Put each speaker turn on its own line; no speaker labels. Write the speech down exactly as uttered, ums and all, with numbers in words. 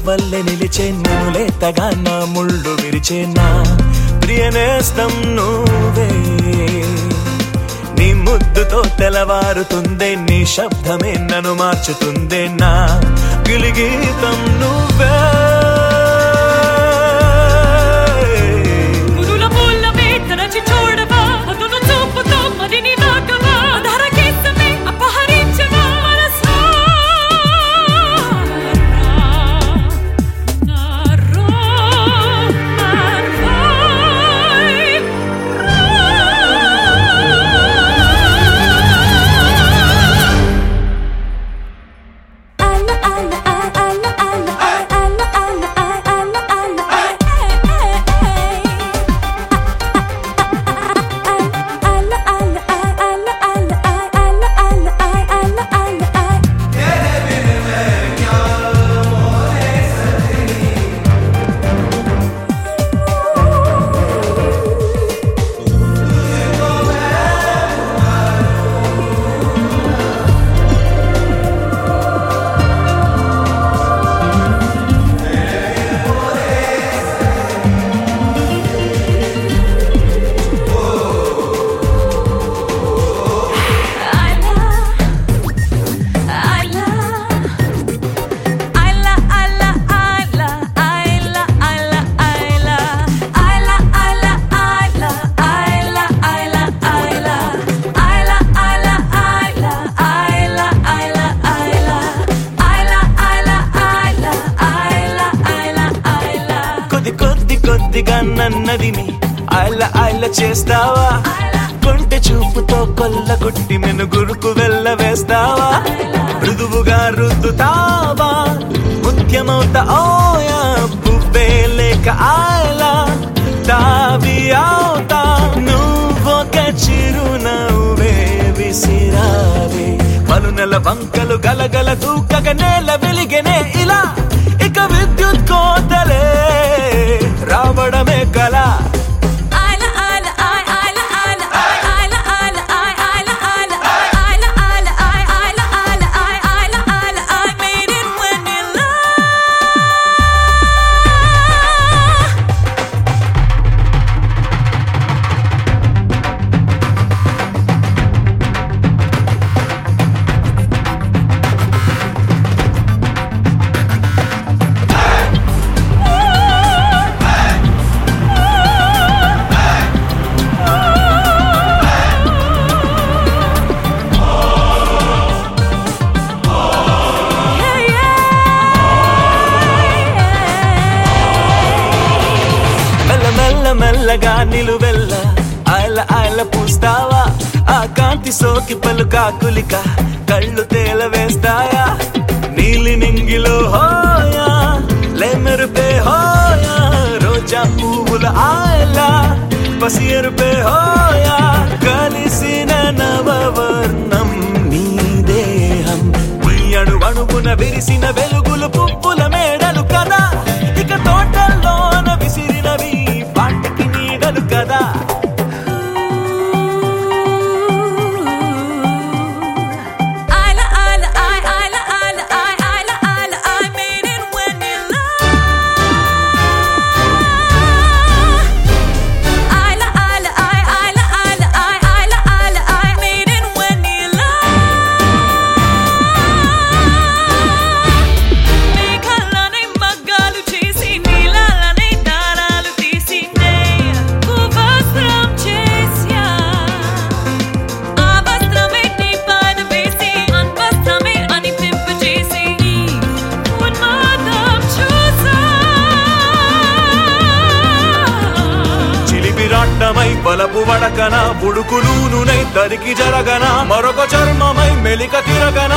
వల్లె నిలిచే నేను లేతగా నా ముళ్ళు విరిచే నా ప్రియనేస్తం నువ్వే నీ ముద్దుతో తెలవారుతుందే నీ శబ్దమే నన్ను మార్చుతుందే నా గిలిగీతం నువ్వే కొద్దిగా నన్నదిని ఆయల ఆయల చేస్తావా కొంటె చూపుతో కొల్ల కొట్టి మెనుగురుకు వెళ్ళ వేస్తావా మృదువుగా రుద్దుతావా ముఖ్యమవుతా ఓయా పువ్వే లేక ఆయల తావి అవుతా నువ్వొక చిరునవ్వే విసిరావే మనునెల వంకలు గలగల దూకగ నేల వెలిగెనే ఇలా ఇక విద్యుత్ కోతలే రావడమే కళ మెల్లగా నిలువెల్ల ఆయల ఆయల పూస్తావా ఆ కాంతి సోకి పలుకా కులిక కళ్ళు తేల వేస్తాయా నీలి నింగిలో హోయా లేమెరుపే హోయా రోజా పువ్వుల ఆయల పసి ఎరుపే హోయా కలిసిన నవవర్ణం నీ దేహం నీ అణు అణువున విరిసిన వెలుగులు పువ్వుల మేడలు కదా ఇక తోటల్లోన విసిరినవి పాటికి నీడలు కదా బలపు వడకన బుడుకులూనునై తరికి జరగన మరొక చర్మమై మెలిక తిరగన